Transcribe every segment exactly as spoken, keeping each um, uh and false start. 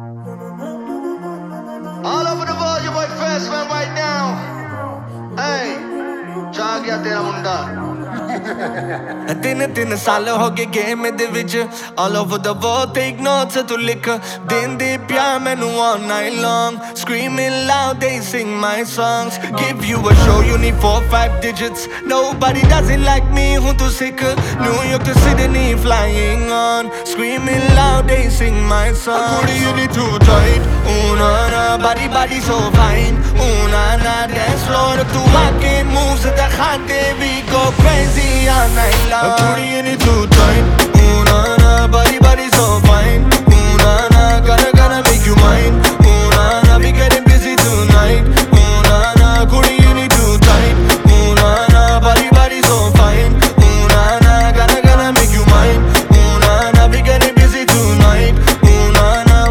All over the world, your boy First Man right now. Hey, ਜਾ ਗਿਆ ਤੇਰਾ ਮੁੰਡਾ ਤਿੰਨ ਤਿੰਨ ਸਾਲ ਹੋ ਗਏ ਗੇਮ ਦੇ ਵਿੱਚ all over the world take notes ਤੂੰ ਲਿਖ ਦਿੰਦੇ ਪਿਆਰ ਮੈਨੂੰ all night long screaming loud they sing my songs give you a show you need four five digits nobody does it like me ਹੁਣ ਤੂੰ ਸਿੱਖ New York to Sydney flying on screaming loud they sing my songs ਕੁੜੀ you need too tight ooh na na body body so fine ooh na na dance floor ਤੂੰ ਆ ਕੇ moves ਦਿਖਾਂਦੇ we go crazy all night long Putty in it too tight Ooh na na, body body so fine Ooh na na, gonna gonna make you mine Ooh na na, we getting busy tonight Ooh na na, putty in it too tight Ooh na na, body body so fine Ooh na na, gonna gonna make you mine Ooh na na, we getting busy tonight Ooh na na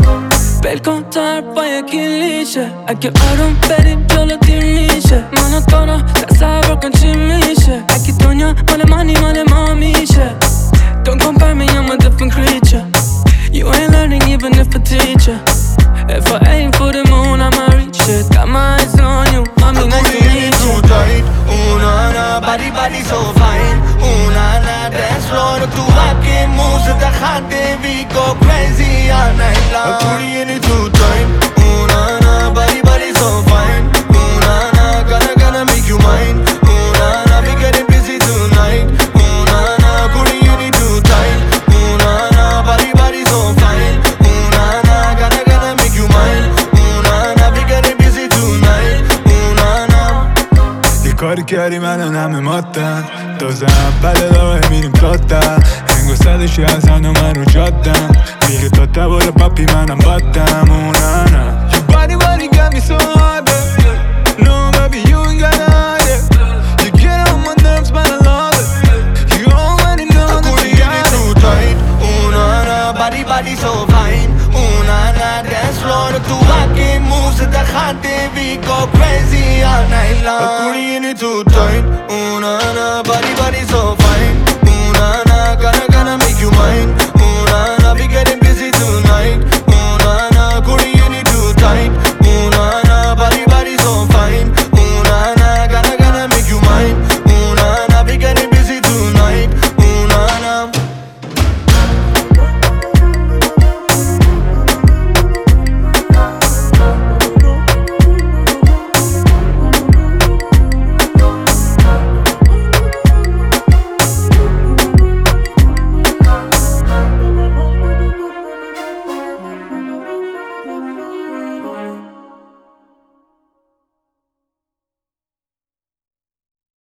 Bel contar paya kilishe Ake aron perim jolo dirnishe Mana tona, tasa broken chimishe Ake tonya, male money, male mamishe Don't compare me, I'm a different creature You ain't learning even if a teacher If I aim for the moon, I'ma reach it Got my eyes on you, mommy, nice to meet you too tight Ooh na na, body body so fine Ooh na na, dance floor tu aake moves dikhate we go crazy all night long Putty in it too tight Ooh na na, body body so fine Ooh na na, gonna gonna make you mine Ooh na na, we getting busy tonight Ooh na na, putty in it too tight Ooh na na, body body so fine Ooh na na, gonna gonna make you mine Ooh na na, we getting busy tonight Ooh na na یه کاری کردی منو همه ماتن تازه اول راه میریم تاتن هنگو صدشی از هنو من رو جادم میگه تا تبار پاپی منم بادم اونه نه Your body body got me so hard baby No baby you ain't gotta hide it You get on my nerves but I love it You already know that you got it too tight Ooh na na, body body so fine Ooh na na, dance floor tu aake moves dikhate we go crazy all night long Putty in it too tight Ooh na na, body body so